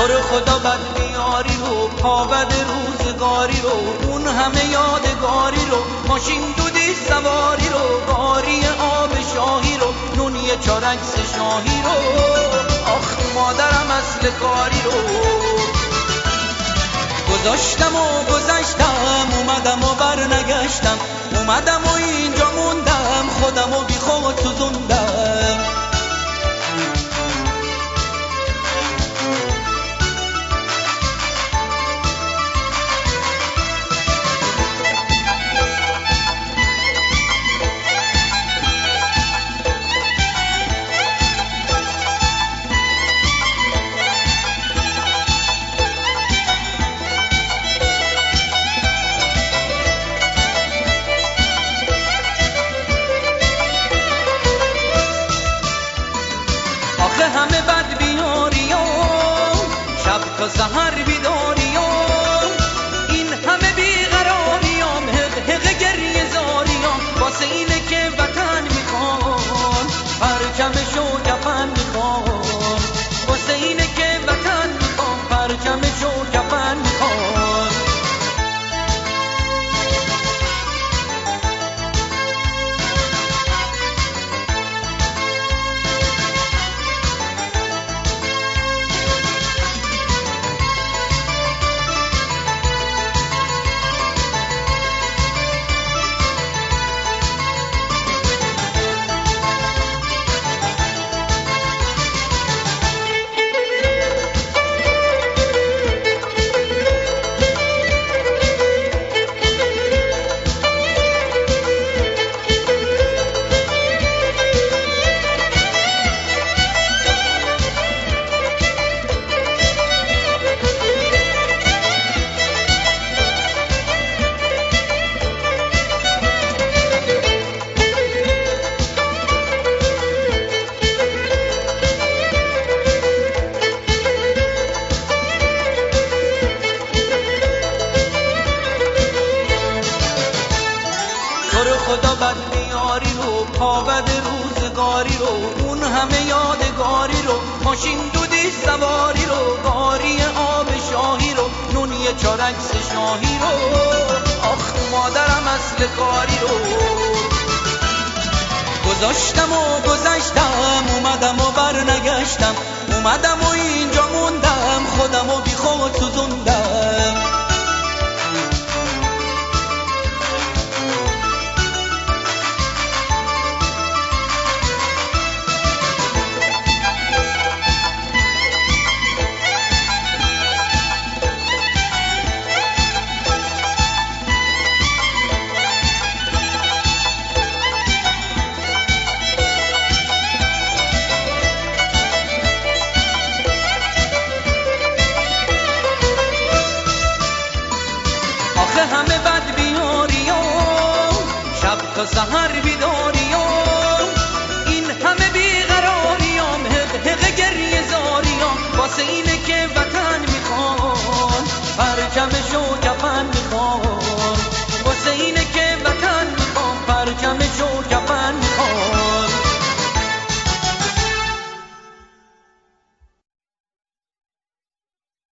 تو رو خدا بد بیاری رو، پا بد روزگاری رو، اون همه یادگاری رو، ماشین دودی سواری رو، گاری آب شاهی رو، نونی چارکس شاهی رو، آخ مادرم اصل کاری رو. گذاشتم و گذشتم، اومدم و برنگشتم، اومدم و اینجا موندم، خودم و بی خود سوزوندم. آخه همه بد بیاریام، شب تا سحر بیداریام، این همه بیقراریام، حق حق گریه زاریام، واسه اینه که وطن میخوان، پرچمشو کفن میخوان، واسه اینه که وطن میخوان، پرچمشو کفن میخوان. خدا بد بیاری رو، پا بد روزگاری رو، اون همه یادگاری رو، ماشین دودی سواری رو، گاری آب شاهی رو، نونی چارکس شاهی رو، آخ مادرم اصل کاری رو. گذاشتم و گذشتم، اومدم و برنگشتم، اومدم و اینجا موندم، خودم و بی خود سوزوندم. همه بد بیاریام، شب تا سحر